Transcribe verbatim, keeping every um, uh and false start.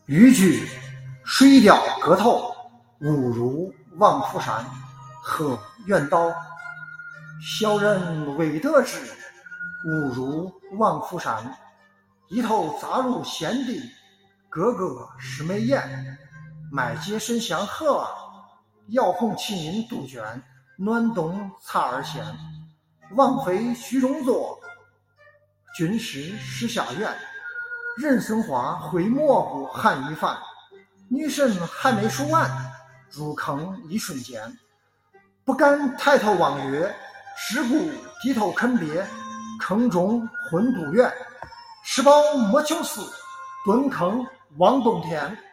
渔具水调歌头，误入望夫山。何远道？小人未得志，误入望夫山。一头扎入险地，个个是眉眼。麦秸深相和啊，摇红旗民杜鹃，暖冬擦耳弦。王妃虚中坐，军师时下院。人参花会蘑菇寒一饭，女神还没数完，入坑一瞬间。不敢抬头望月，只顾低头啃鳖。坑中混杜鹃，吃饱莫求死，蹲坑望洞天。